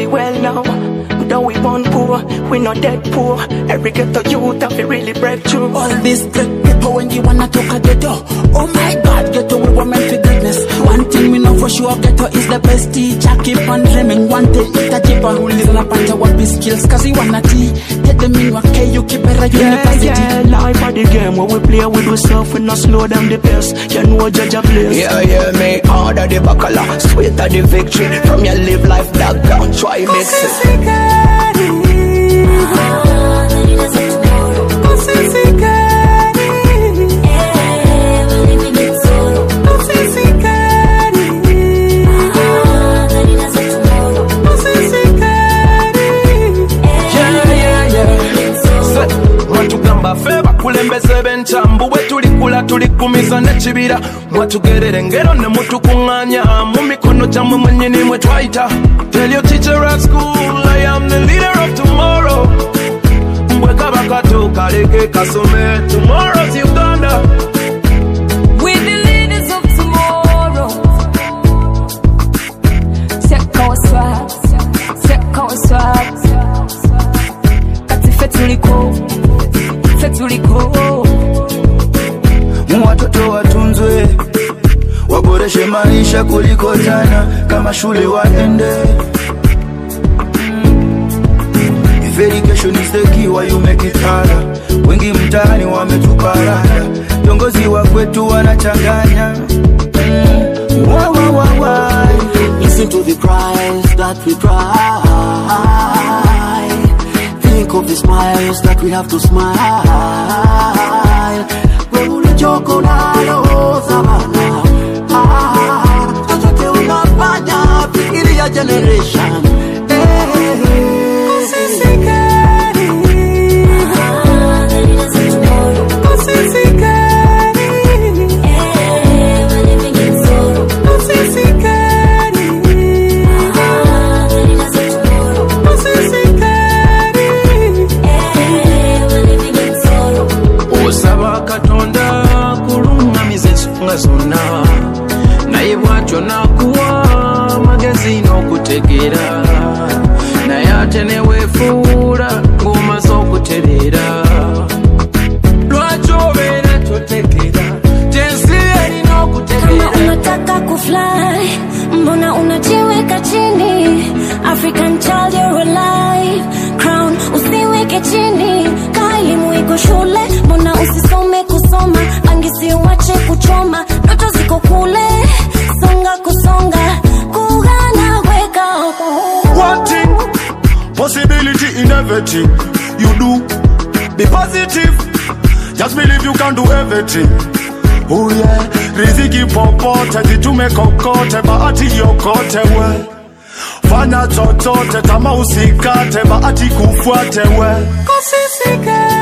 the well now. Though we born poor, we not dead poor. Every ghetto youth have to really break through. All this great people when you wanna talk at the door. Oh my God, ghetto we were meant for greatness. One thing we know for sure, ghetto is the best teacher. Keep on dreaming, one day it's a jeeper who lives in a bunch of wappy skills. Cause he wanna tea, get them in what you keep better university. Yeah, life of the game where we play with ourselves, we not slow down the pace. You know judge a place. Yeah, me harder the bacala, sweeter the victory. From your live life that down, try mix it. Kulembeze benchambu wetulikula tulikumiza nechibira mwatugerere ngero ne mutukunganya mu mikono jammwe mwenyini mwe twaita. Tell your teacher at school I am the leader of tomorrow. Mbwe kabakato kaleke kasome. Tomorrow's Uganda. We're the leaders of tomorrow. Check our swags, check our swags. Katifetuliko watoto watunzwe, waboreshe maisha kuliko jana, kama shule waende. If education is the key, why you make it harder? Wengi mtaani wametukarada, viongozi wa kwetu wanachanganya. Listen to the cries that we cry. Think of the smiles that we have to smile. Wewe choko nalo zamana. Chochote unafanya fikiria generation. Zona naye bwatyo nakuwa magazine okutegera naye ate neweefuula ng'omaze okutereera. Lwaki obeera totegera tensi erina okutegeera? Kama unataka kufly, mbona unajiweka chini? African child you're alive, crown usiweke chini. Kaimu iko shule, mbona usisome kusoma? Angisi uache kuchoma, ndoto ziko kule. Songa kusonga, kugana weka. One thing, possibility in everything you do. Be positive, just believe you can do everything. Oh yeah, riziki popote, zitume kokote, bahati yokote we. Fanya chochote, tama usikate, bahati kufuate we. Kusisika